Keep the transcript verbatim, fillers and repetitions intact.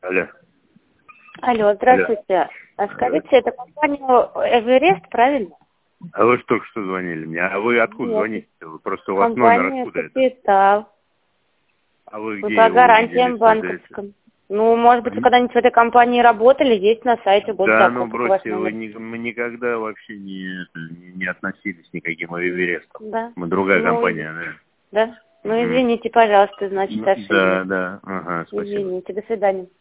Алло. Алло, здравствуйте. А скажите, это компания Эверест, правильно? А вы же только что звонили мне. А вы откуда Нет. звоните? Вы просто у вас номер откуда это? Капитал. А вы Вы где по его гарантиям увидели, что это? банковским. Ну, может быть, вы когда-нибудь в этой компании работали, есть на сайте год Да, ну закупок ваш бросьте, вы номер. ни- мы никогда вообще не, это, не, не относились к никаким Эверестам. Да. Мы другая Ну, компания, да. да? Ну, Мгм. извините, пожалуйста, значит, Ну, ошиблись. Да, да, ага, спасибо. Извините, до свидания.